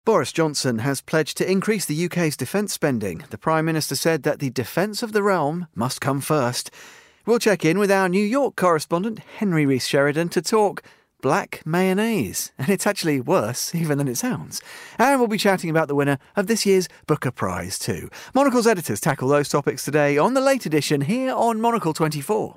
Boris Johnson has pledged to increase the UK's defence spending. The Prime Minister said that the defence of the realm must come first. We'll check in with our New York correspondent, Henry Rees-Sheridan, to talk black mayonnaise. And it's actually worse even than it sounds. And we'll be chatting about the winner of this year's Booker Prize too. Monocle's editors tackle those topics today on the late edition here on Monocle 24.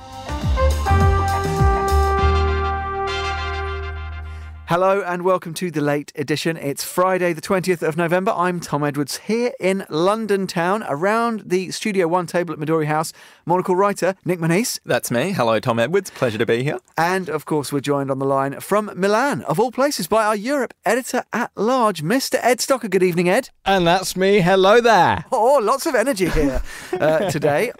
Hello and welcome to the late edition. It's Friday the 20th of November. I'm Tom Edwards here in London town around the Studio One table at Midori House. Monocle writer Nick Monisse. That's me. Hello, Tom Edwards. Pleasure to be here. And of course we're joined on the line from Milan, of all places, by our Europe editor-at-large, Mr. Ed Stocker. Good evening, Ed. And that's me. Hello there. Oh, lots of energy here today.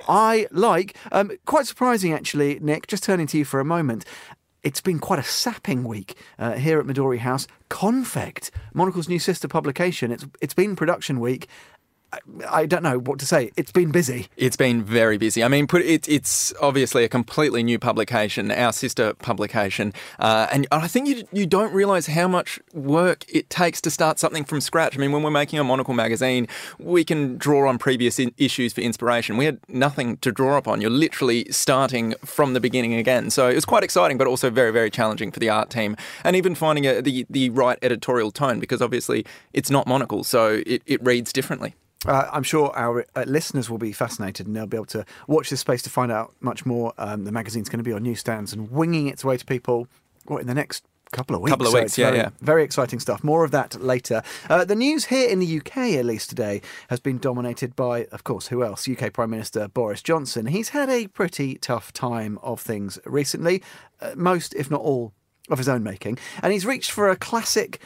Quite surprising actually, Nick, just turning to you for a moment. It's been quite a sapping week here at Midori House. Confect, Monocle's new sister publication. It's been production week. I don't know what to say. It's been busy. It's been very busy. I mean, it's obviously a completely new publication, our sister publication. And I think you don't realise how much work it takes to start something from scratch. I mean, when we're making a Monocle magazine, we can draw on previous issues for inspiration. We had nothing to draw upon. You're literally starting from the beginning again. So it was quite exciting, but also very, very challenging for the art team. And even finding the right editorial tone, because obviously it's not Monocle, so it reads differently. I'm sure our listeners will be fascinated and they'll be able to watch this space to find out much more. The magazine's going to be on newsstands and winging its way to people in the next couple of weeks. Very exciting stuff. More of that later. The news here in the UK, at least today, has been dominated by, of course, who else? UK Prime Minister Boris Johnson. He's had a pretty tough time of things recently, most, if not all, of his own making. And he's reached for a classic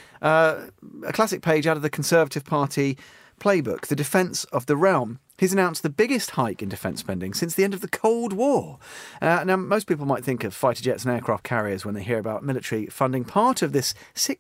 page out of the Conservative Party playbook, the defence of the realm. He's announced the biggest hike in defence spending since the end of the Cold War. Now, most people might think of fighter jets and aircraft carriers when they hear about military funding. Part of this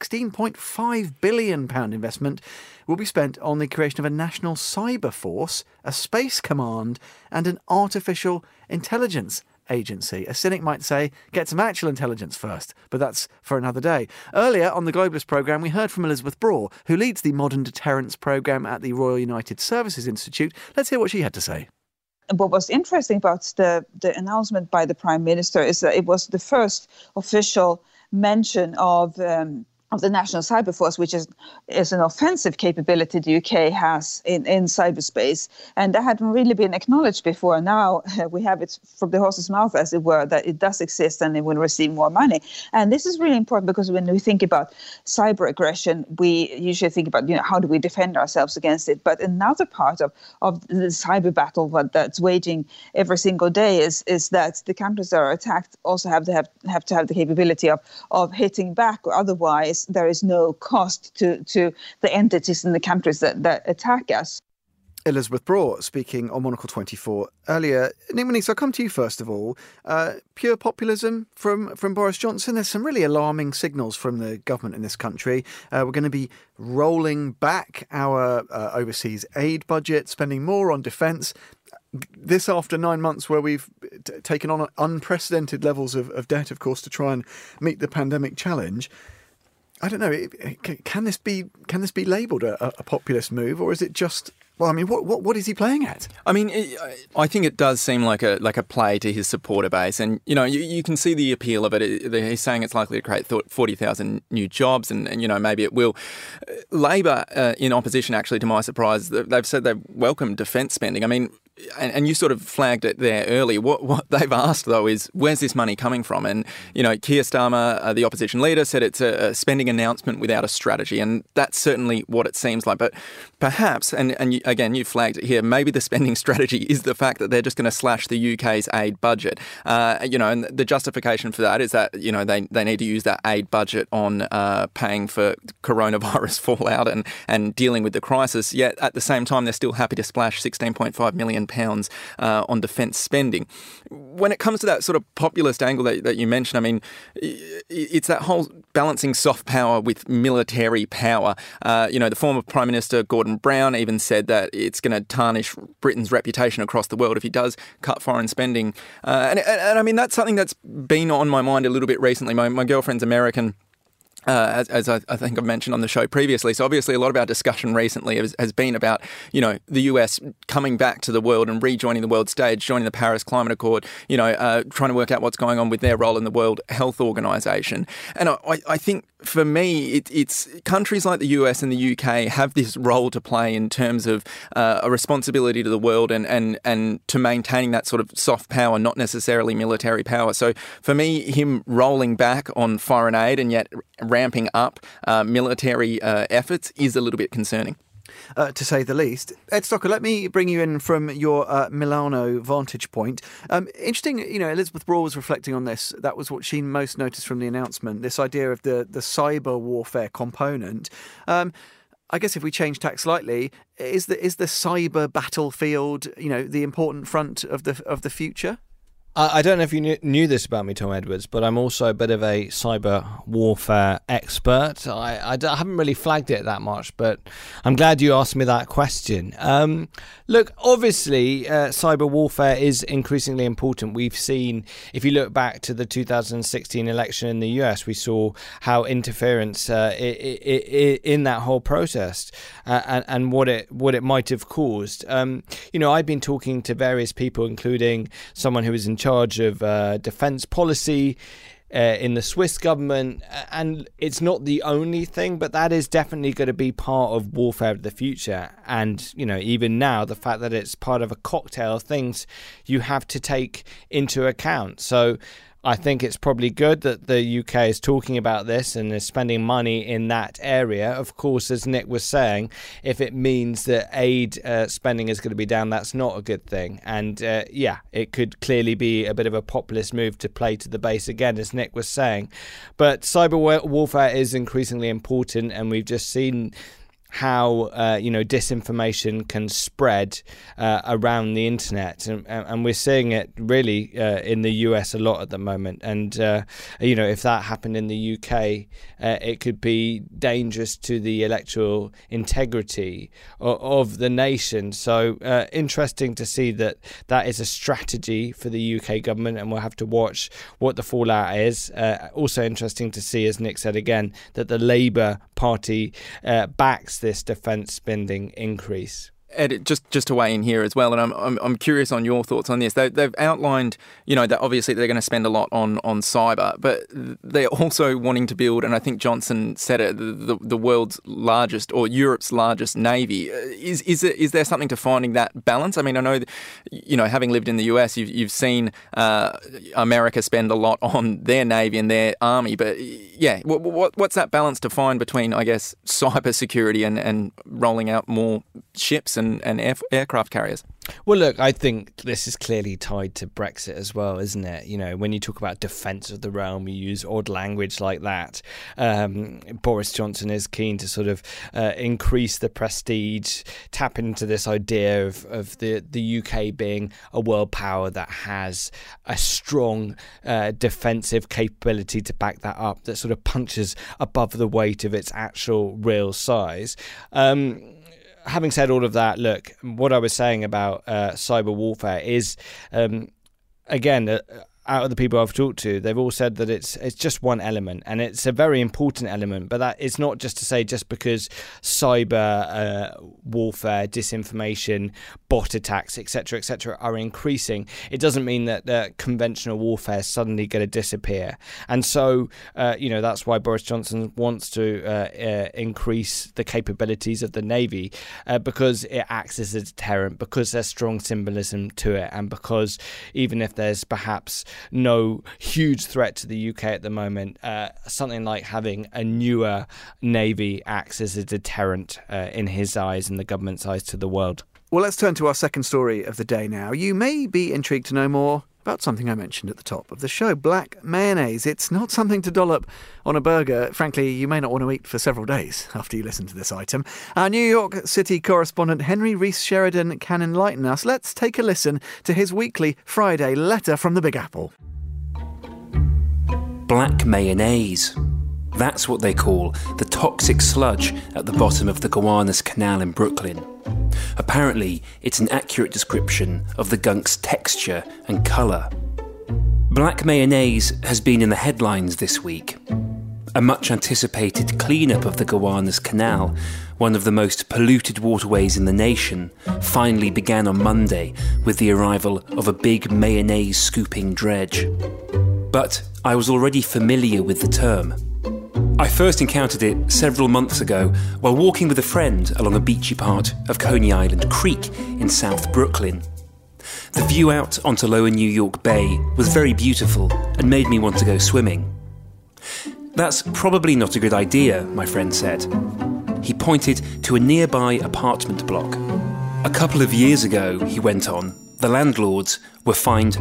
£16.5 billion investment will be spent on the creation of a national cyber force, a space command, and an artificial intelligence agency. A cynic might say, get some actual intelligence first, but that's for another day. Earlier on the Globalist programme, we heard from Elizabeth Braw, who leads the Modern Deterrence programme at the Royal United Services Institute. Let's hear what she had to say. What was interesting about the announcement by the Prime Minister is that it was the first official mention of the National Cyber Force, which is an offensive capability the UK has in cyberspace. And that hadn't really been acknowledged before. Now we have it from the horse's mouth, as it were, that it does exist and it will receive more money. And this is really important because when we think about cyber aggression, we usually think about, how do we defend ourselves against it? But another part of the cyber battle that's waging every single day is that the countries that are attacked also have to have the capability of hitting back, or otherwise there is no cost to the entities in the countries that attack us. Elizabeth Braw speaking on Monocle 24 earlier. Nick Monisse, I'll come to you first of all. Pure populism from Boris Johnson. There's some really alarming signals from the government in this country. We're going to be rolling back our overseas aid budget, spending more on defence. This after 9 months where we've taken on unprecedented levels of debt, of course, to try and meet the pandemic challenge. I don't know. Can this be labelled a populist move, or is it just? Well, I mean, what is he playing at? I mean, I think it does seem like a play to his supporter base, and you can see the appeal of it. He's saying it's likely to create 40,000 new jobs, and maybe it will. Labor, in opposition, actually, to my surprise, they've said they welcome defence spending. I mean. And you sort of flagged it there earlier. What they've asked, though, is where's this money coming from? And, Keir Starmer, the opposition leader, said it's a spending announcement without a strategy. And that's certainly what it seems like. But perhaps, again, you flagged it here, maybe the spending strategy is the fact that they're just going to slash the UK's aid budget. And the justification for that is that, they need to use that aid budget on paying for coronavirus fallout and dealing with the crisis. Yet at the same time, they're still happy to splash £16.5 million on defence spending. When it comes to that sort of populist angle that you mentioned, I mean, it's that whole balancing soft power with military power. The former Prime Minister Gordon Brown even said that it's going to tarnish Britain's reputation across the world if he does cut foreign spending. And I mean, that's something that's been on my mind a little bit recently. My girlfriend's American. as I think I've mentioned on the show previously. So obviously a lot of our discussion recently has been about, the US coming back to the world and rejoining the world stage, joining the Paris Climate Accord, trying to work out what's going on with their role in the World Health Organization. And I think for me, it's countries like the US and the UK have this role to play in terms of a responsibility to the world and to maintaining that sort of soft power, not necessarily military power. So for me, him rolling back on foreign aid and yet ramping up military efforts is a little bit concerning. To say the least. Ed Stocker, let me bring you in from your Milano vantage point. Interesting, Elizabeth Braw was reflecting on this. That was what she most noticed from the announcement, this idea of the cyber warfare component. I guess if we change tack slightly, is the cyber battlefield, the important front of the future? I don't know if you knew this about me, Tom Edwards, but I'm also a bit of a cyber warfare expert. I haven't really flagged it that much, but I'm glad you asked me that question. Look, obviously, cyber warfare is increasingly important. We've seen, if you look back to the 2016 election in the US, we saw how interference in that whole protest and what it might have caused. I've been talking to various people, including someone who was in charge of defence policy in the Swiss government, and it's not the only thing, but that is definitely going to be part of warfare of the future. And even now, the fact that it's part of a cocktail of things you have to take into account. So I think it's probably good that the UK is talking about this and is spending money in that area. Of course, as Nick was saying, if it means that aid spending is going to be down, that's not a good thing. And it could clearly be a bit of a populist move to play to the base again, as Nick was saying. But cyber warfare is increasingly important, and we've just seen how disinformation can spread around the internet, and we're seeing it really in the US a lot at the moment. And if that happened in the UK, it could be dangerous to the electoral integrity of the nation. So interesting to see that is a strategy for the UK government, and we'll have to watch what the fallout is. Also interesting to see, as Nick said again, that the Labour Party backs this defence spending increase. Ed, just to weigh in here as well, and I'm curious on your thoughts on this. They've outlined, that obviously they're going to spend a lot on cyber, but they're also wanting to build, and I think Johnson said it, the world's largest or Europe's largest navy. Is there something to finding that balance? I mean, I know that, having lived in the US, you've seen America spend a lot on their navy and their army, but what's that balance to find between, I guess, cyber security and rolling out more ships and aircraft carriers? Well, look, I think this is clearly tied to Brexit as well, isn't it? When you talk about defence of the realm, you use odd language like that. Boris Johnson is keen to sort of increase the prestige, tap into this idea of the UK being a world power that has a strong defensive capability to back that up, that sort of punches above the weight of its actual real size. Having said all of that, look, what I was saying about cyber warfare is, again, out of the people I've talked to, they've all said that it's just one element, and it's a very important element. But that it's not just to say just because cyber warfare, disinformation, bot attacks, etc., are increasing, it doesn't mean that conventional warfare is suddenly going to disappear. And so, that's why Boris Johnson wants to increase the capabilities of the Navy, because it acts as a deterrent, because there's strong symbolism to it, and because even if there's perhaps no huge threat to the UK at the moment, something like having a newer Navy acts as a deterrent in his eyes and the government's eyes to the world. Well, let's turn to our second story of the day now. You may be intrigued to know more about something I mentioned at the top of the show, black mayonnaise. It's not something to dollop on a burger. Frankly, you may not want to eat for several days after you listen to this item. Our New York City correspondent Henry Rees Sheridan can enlighten us. Let's take a listen to his weekly Friday letter from the Big Apple. Black mayonnaise. That's what they call the toxic sludge at the bottom of the Gowanus Canal in Brooklyn. Apparently, it's an accurate description of the gunk's texture and colour. Black mayonnaise has been in the headlines this week. a much-anticipated clean-up of the Gowanus Canal, one of the most polluted waterways in the nation, finally began on Monday with the arrival of a big mayonnaise-scooping dredge. But I was already familiar with the term. I first encountered it several months ago while walking with a friend along a beachy part of Coney Island Creek in South Brooklyn. The view out onto lower New York Bay was very beautiful and made me want to go swimming. "That's probably not a good idea," my friend said. He pointed to a nearby apartment block. "A couple of years ago," he went on, "the landlords were fined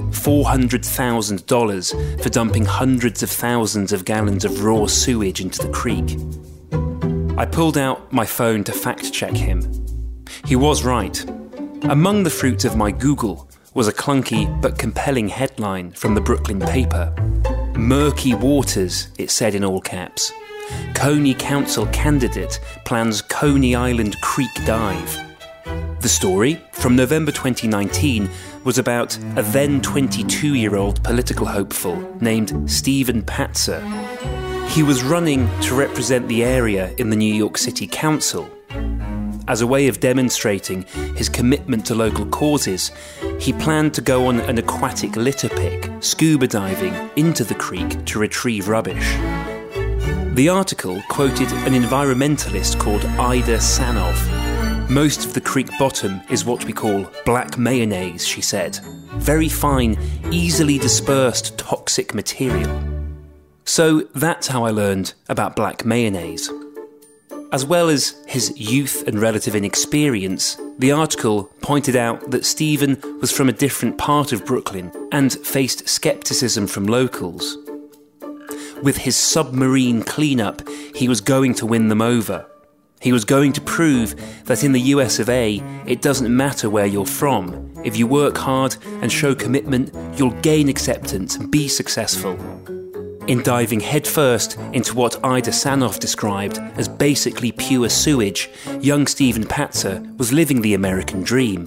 $400,000 for dumping hundreds of thousands of gallons of raw sewage into the creek." I pulled out my phone to fact-check him. He was right. Among the fruits of my Google was a clunky but compelling headline from the Brooklyn paper. "Murky waters," it said in all caps. "Coney Council candidate plans Coney Island Creek dive." The story, from November 2019, was about a then 22-year-old political hopeful named Stephen Patzer. He was running to represent the area in the New York City Council. As a way of demonstrating his commitment to local causes, he planned to go on an aquatic litter pick, scuba diving into the creek to retrieve rubbish. The article quoted an environmentalist called Ida Sanov. "Most of the creek bottom is what we call black mayonnaise," she said. "Very fine, easily dispersed toxic material." So that's how I learned about black mayonnaise. As well as his youth and relative inexperience, the article pointed out that Stephen was from a different part of Brooklyn and faced scepticism from locals. With his submarine cleanup, he was going to win them over. He was going to prove that in the US of A, it doesn't matter where you're from. If you work hard and show commitment, you'll gain acceptance and be successful. In diving headfirst into what Ida Sanov described as basically pure sewage, young Stephen Patzer was living the American dream.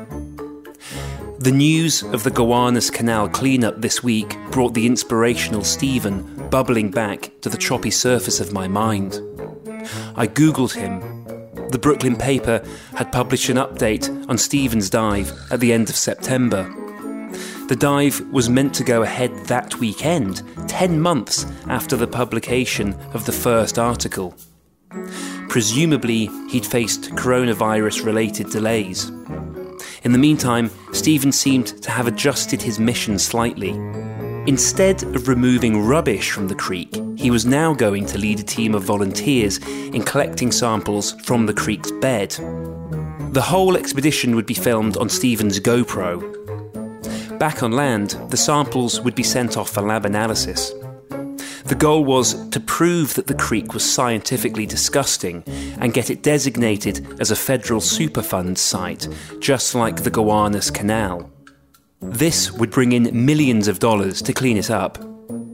The news of the Gowanus Canal cleanup this week brought the inspirational Stephen bubbling back to the choppy surface of my mind. I Googled him. The Brooklyn paper had published an update on Stephen's dive at the end of September. The dive was meant to go ahead that weekend, 10 months after the publication of the first article. Presumably, he'd faced coronavirus-related delays. In the meantime, Stephen seemed to have adjusted his mission slightly. Instead of removing rubbish from the creek, he was now going to lead a team of volunteers in collecting samples from the creek's bed. The whole expedition would be filmed on Stephen's GoPro. Back on land, the samples would be sent off for lab analysis. The goal was to prove that the creek was scientifically disgusting and get it designated as a federal Superfund site, just like the Gowanus Canal. This would bring in millions of dollars to clean it up.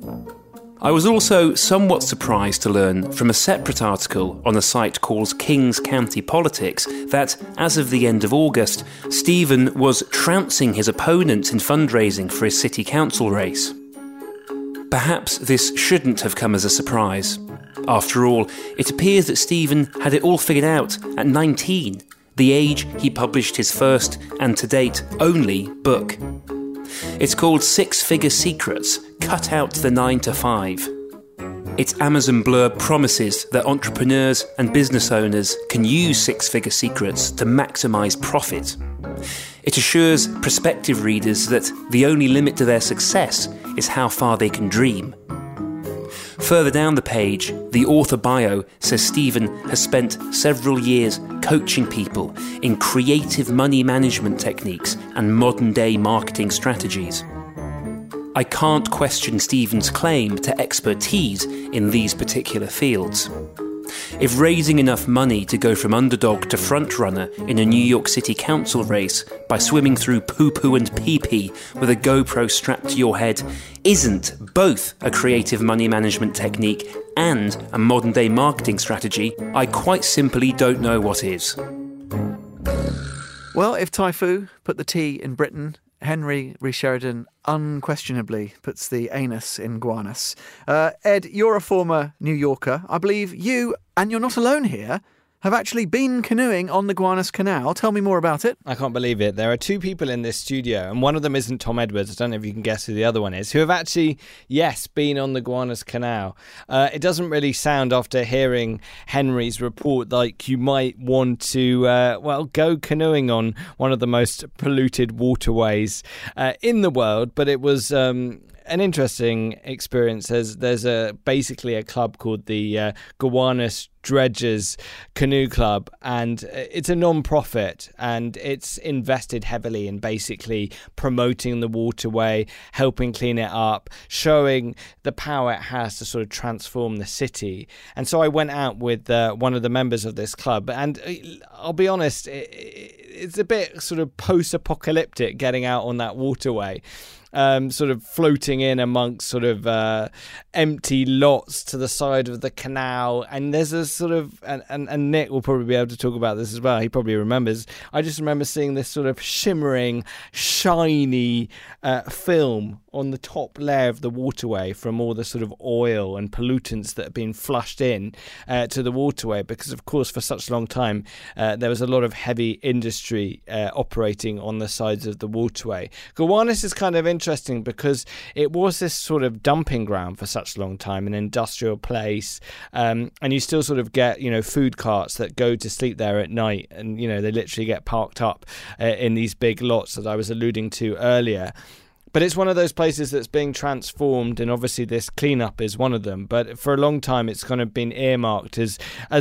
I was also somewhat surprised to learn from a separate article on a site called Kings County Politics that, as of the end of August, Stephen was trouncing his opponents in fundraising for his city council race. Perhaps this shouldn't have come as a surprise. After all, it appears that Stephen had it all figured out at 19, the age he published his first, and to date, only, book. It's called Six Figure Secrets, Cut Out the 9 to 5. Its Amazon blurb promises that entrepreneurs and business owners can use six-figure secrets to maximise profit. It assures prospective readers that the only limit to their success is how far they can dream. Further down the page, the author bio says Stephen has spent several years coaching people in creative money management techniques and modern-day marketing strategies. I can't question Stephen's claim to expertise in these particular fields. If raising enough money to go from underdog to frontrunner in a New York City council race by swimming through poo-poo and pee-pee with a GoPro strapped to your head isn't both a creative money management technique and a modern-day marketing strategy, I quite simply don't know what is. Well, if Tai Fu put the tea in Britain Henry Sheridan unquestionably puts the anus in Gowanus. Ed, you're a former New Yorker. I believe you, and you're not alone here, have actually been canoeing on the Gowanus Canal. Tell me more about it. I can't believe it. There are two people in this studio, and one of them isn't Tom Edwards. I don't know if you can guess who the other one is, who have actually, yes, been on the Gowanus Canal. It doesn't really sound, after hearing Henry's report, like you might want to, go canoeing on one of the most polluted waterways in the world, but it was an interesting experience. There's basically a club called the Gowanus Dredgers Canoe Club, and it's a non-profit, and it's invested heavily in basically promoting the waterway, helping clean it up, showing the power it has to sort of transform the city. And so I went out with one of the members of this club, and I'll be honest, it's a bit sort of post-apocalyptic getting out on that waterway. Sort of floating in amongst sort of empty lots to the side of the canal, and there's a sort of and Nick will probably be able to talk about this as well. He probably remembers. I just remember seeing this sort of shimmering, shiny film on the top layer of the waterway from all the sort of oil and pollutants that have been flushed in to the waterway, because of course for such a long time there was a lot of heavy industry operating on the sides of the waterway. Gowanus is kind of interesting because it was this sort of dumping ground for such a long time, an industrial place, and you still sort of get, food carts that go to sleep there at night, and they literally get parked up in these big lots that I was alluding to earlier. But it's one of those places that's being transformed, and obviously this cleanup is one of them. But for a long time, it's kind of been earmarked as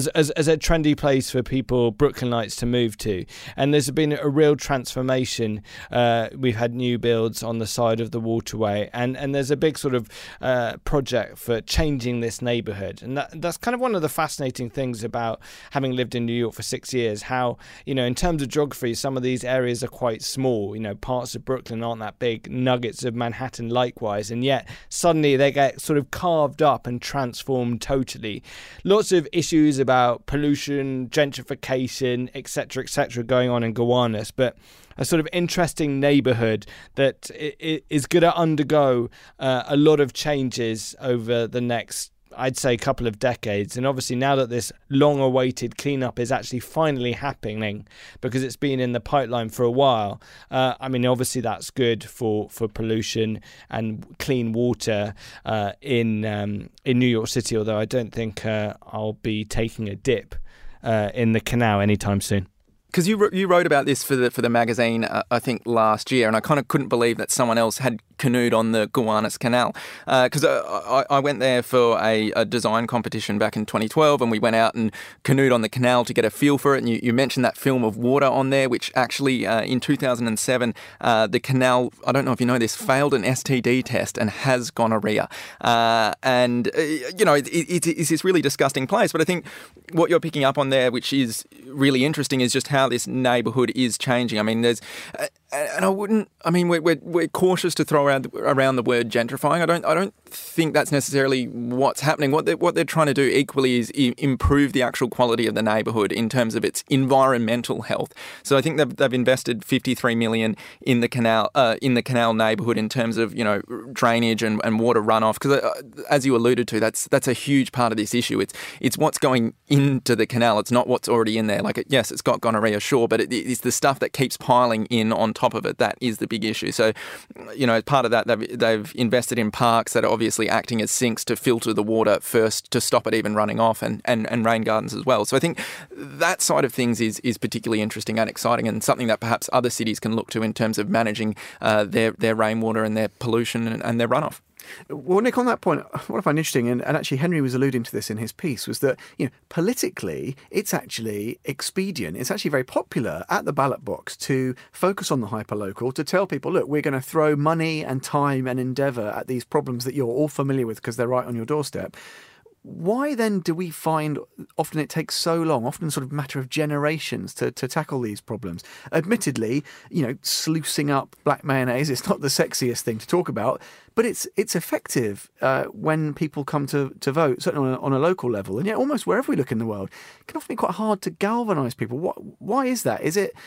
a trendy place for people, Brooklynites, to move to. And there's been a real transformation. We've had new builds on the side of the waterway, and there's a big sort of project for changing this neighbourhood. And that's kind of one of the fascinating things about having lived in New York for 6 years, how, in terms of geography, some of these areas are quite small. Parts of Brooklyn aren't that big, nuggets of Manhattan likewise, and yet suddenly they get sort of carved up and transformed totally. Lots of issues about pollution, gentrification, etc., going on in Gowanus, but a sort of interesting neighbourhood that is going to undergo a lot of changes over the next, I'd say, couple of decades. And obviously now that this long-awaited cleanup is actually finally happening, because it's been in the pipeline for a while, obviously that's good for pollution and clean water in New York City, although I don't think I'll be taking a dip in the canal anytime soon. Because you wrote about this for the magazine, I think last year, and I kind of couldn't believe that someone else had canoed on the Gowanus Canal. Because I went there for a design competition back in 2012, and we went out and canoed on the canal to get a feel for it. And you mentioned that film of water on there, which actually in 2007, the canal, I don't know if you know this, failed an STD test and has gonorrhea. It's this really disgusting place. But I think what you're picking up on there, which is really interesting, is just how this neighbourhood is changing. I mean, we're cautious to throw around the word gentrifying. I don't think that's necessarily what's happening. What they're trying to do equally is improve the actual quality of the neighbourhood in terms of its environmental health. So I think they've invested $53 million in the canal neighbourhood in terms of drainage and water runoff. Because as you alluded to, that's a huge part of this issue. It's what's going into the canal. It's not what's already in there. Yes, it's got gonorrhea, sure, but it's the stuff that keeps piling in on top of it that is the big issue. So, as part of that, they've invested in parks that are obviously acting as sinks to filter the water first to stop it even running off, and rain gardens as well. So I think that side of things is particularly interesting and exciting, and something that perhaps other cities can look to in terms of managing their rainwater and their pollution and their runoff. Well, Nick, on that point, what I find interesting, and actually Henry was alluding to this in his piece, was that politically it's actually expedient. It's actually very popular at the ballot box to focus on the hyperlocal, to tell people, look, we're going to throw money and time and endeavour at these problems that you're all familiar with because they're right on your doorstep. Why then do we find often it takes so long, often sort of a matter of generations to tackle these problems? Admittedly, sluicing up black mayonnaise, it's not the sexiest thing to talk about, but it's effective when people come to vote, certainly on a local level. And yet almost wherever we look in the world, it can often be quite hard to galvanise people. Why is that? Is it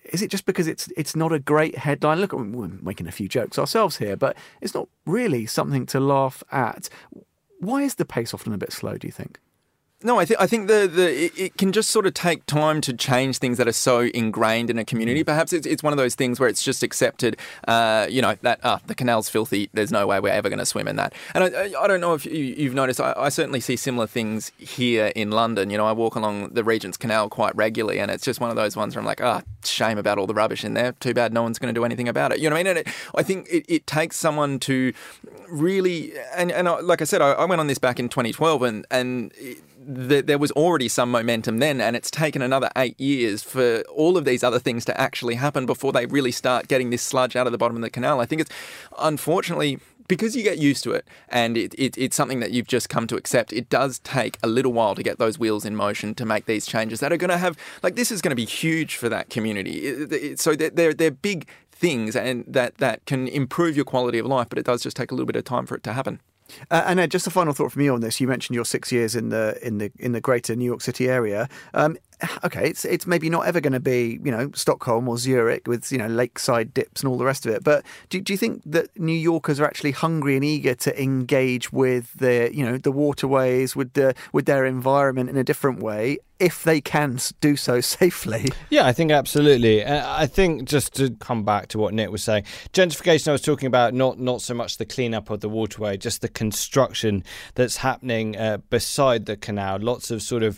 is it just because it's not a great headline? Look, we're making a few jokes ourselves here, but it's not really something to laugh at. Why is the pace often a bit slow, do you think? No, I think it can just sort of take time to change things that are so ingrained in a community. Perhaps it's one of those things where it's just accepted, that the canal's filthy. There's no way we're ever going to swim in that. And I don't know if you've noticed. I certainly see similar things here in London. You know, I walk along the Regent's Canal quite regularly, and it's just one of those ones where I'm like, shame about all the rubbish in there. Too bad no one's going to do anything about it. You know what I mean? And I think it takes someone to really, and like I said, I went on this back in 2012, and there was already some momentum then, and it's taken another 8 years for all of these other things to actually happen before they really start getting this sludge out of the bottom of the canal. I think it's, unfortunately, because you get used to it and it's something that you've just come to accept, it does take a little while to get those wheels in motion to make these changes that are going to have, like, this is going to be huge for that community. So they're big things, and that can improve your quality of life, but it does just take a little bit of time for it to happen. And Ed, just a final thought from you on this. You mentioned your 6 years in the greater New York City area. Okay, it's maybe not ever going to be, Stockholm or Zurich with, lakeside dips and all the rest of it. But do you think that New Yorkers are actually hungry and eager to engage with the waterways, with their environment in a different way, if they can do so safely? Yeah, I think absolutely. I think, just to come back to what Nick was saying, gentrification, I was talking about not so much the cleanup of the waterway, just the construction that's happening beside the canal. Lots of sort of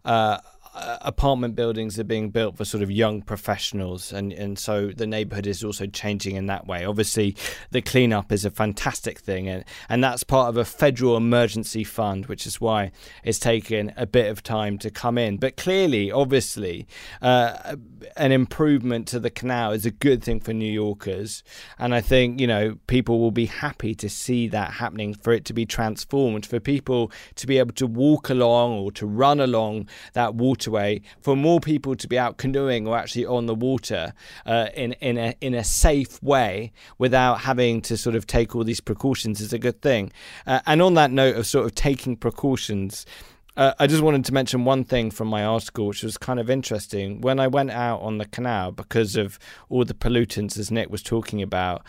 apartment buildings are being built for sort of young professionals, and so the neighbourhood is also changing in that way. Obviously, the cleanup is a fantastic thing, and that's part of a federal emergency fund, which is why it's taken a bit of time to come in. But clearly, obviously, an improvement to the canal is a good thing for New Yorkers, and I think, people will be happy to see that happening, for it to be transformed, for people to be able to walk along or to run along that waterway, for more people to be out canoeing or actually on the water in a safe way without having to sort of take all these precautions is a good thing. And on that note of sort of taking precautions, I just wanted to mention one thing from my article, which was kind of interesting. When I went out on the canal, because of all the pollutants, as Nick was talking about,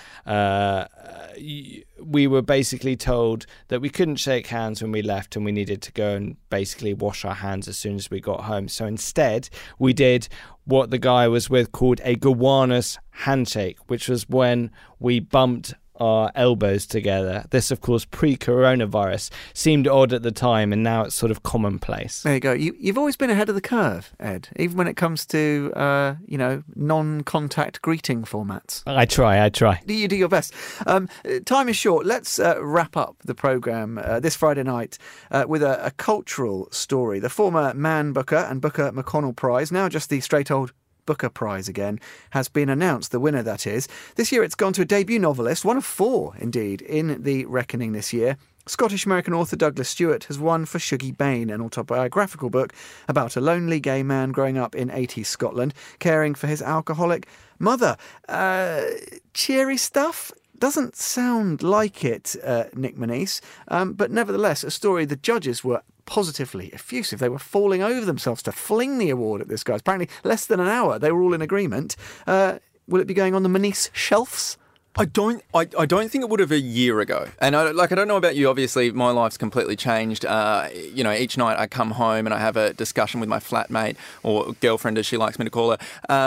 we were basically told that we couldn't shake hands when we left, and we needed to go and basically wash our hands as soon as we got home. So instead, we did what the guy was with called a Gowanus handshake, which was when we bumped our elbows together. This, of course, pre-coronavirus, seemed odd at the time, and now it's sort of commonplace. There you go. You've always been ahead of the curve, Ed, even when it comes to non-contact greeting formats. I try. You do your best. Time is short. Let's wrap up the programme this Friday night with a cultural story. The former Man Booker and Booker McConnell Prize, now just the straight old Booker Prize again, has been announced, the winner that is. This year it's gone to a debut novelist, one of four indeed, in the reckoning this year. Scottish-American author Douglas Stewart has won for Shuggie Bain, an autobiographical book about a lonely gay man growing up in 80s Scotland, caring for his alcoholic mother. Cheery stuff? Doesn't sound like it, Nick Monisse, but nevertheless, a story the judges were positively effusive. They were falling over themselves to fling the award at this guy. Apparently, less than an hour, they were all in agreement. Will it be going on the Monisse shelves? I don't think it would have a year ago. And I don't know about you. Obviously, my life's completely changed. Each night I come home and I have a discussion with my flatmate, or girlfriend as she likes me to call her.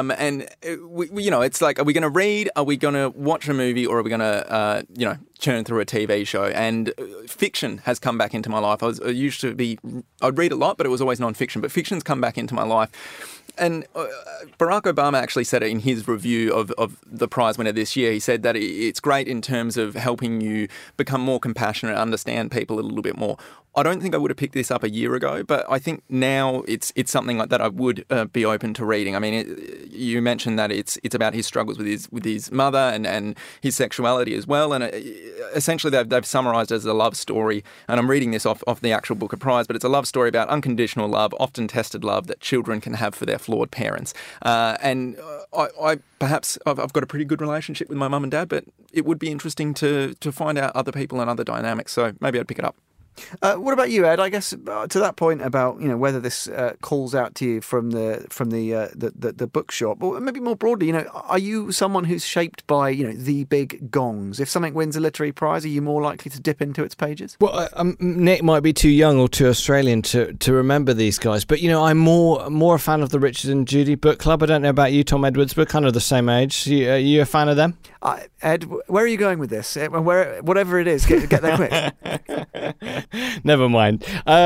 It's like, are we going to read? Are we going to watch a movie? Or are we going to, churn through a TV show? And fiction has come back into my life. I'd read a lot, but it was always non-fiction. But fiction's come back into my life. And Barack Obama actually said it in his review of the prize winner this year. He said that it's great in terms of helping you become more compassionate, understand people a little bit more. I don't think I would have picked this up a year ago, but I think now it's something like that I would be open to reading. I mean, you mentioned that it's about his struggles with his mother and his sexuality as well, and essentially they've summarised it as a love story. And I'm reading this off the actual Booker Prize, but it's a love story about unconditional love, often tested love that children can have for their flawed parents. I've got a pretty good relationship with my mum and dad, but it would be interesting to find out other people and other dynamics. So maybe I'd pick it up. What about you, Ed? I guess to that point about whether this calls out to you from the bookshop, or maybe more broadly, are you someone who's shaped by the big gongs? If something wins a literary prize, are you more likely to dip into its pages? Well, Nick might be too young or too Australian to remember these guys, but I'm more a fan of the Richard and Judy book club. I don't know about you, Tom Edwards. We're kind of the same age. Are you a fan of them? Ed, where are you going with this? Whatever it is, get there quick. Never mind.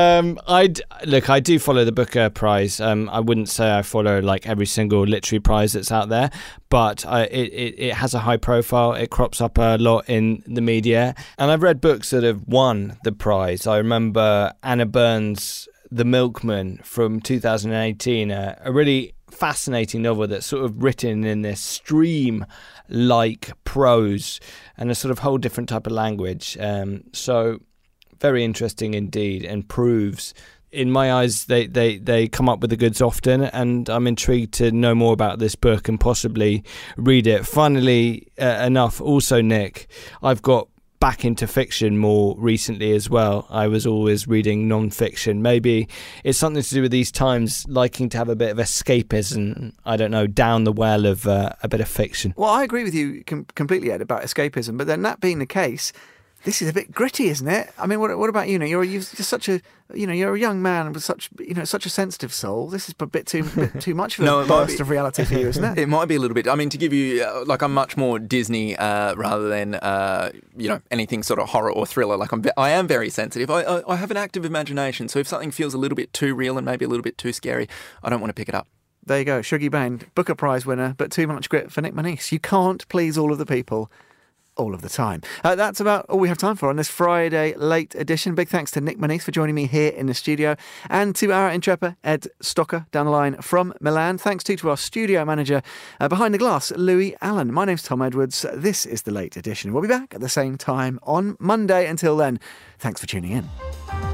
I do follow the Booker Prize. I wouldn't say I follow like every single literary prize that's out there, but it has a high profile. It crops up a lot in the media, and I've read books that have won the prize. I remember Anna Burns' The Milkman from 2018, a really fascinating novel that's sort of written in this stream-like prose and a sort of whole different type of language. So very interesting indeed, and proves, in my eyes, they come up with the goods often, and I'm intrigued to know more about this book and possibly read it. Funnily enough, also, Nick, I've got back into fiction more recently as well. I was always reading non-fiction. Maybe it's something to do with these times, liking to have a bit of escapism, I don't know, down the well of a bit of fiction. Well, I agree with you completely, Ed, about escapism, but then that being the case, this is a bit gritty, isn't it? I mean, what about you? You're such a you're a young man with such a sensitive soul. This is a bit too much of a burst of reality for you, isn't it? It might be a little bit. I mean, to give you I'm much more Disney rather than anything sort of horror or thriller. I am very sensitive. I have an active imagination, so if something feels a little bit too real and maybe a little bit too scary, I don't want to pick it up. There you go, Shuggie Bain, Booker Prize winner, but too much grit for Nick Monisse. You can't please all of the people all of the time. That's about all we have time for on this Friday late edition. Big thanks to Nick Monisse for joining me here in the studio, and to our intrepid Ed Stocker down the line from Milan. Thanks to our studio manager behind the glass, Louis Allen. My name's Tom Edwards. This is the late edition. We'll be back at the same time on Monday. Until then, thanks for tuning in.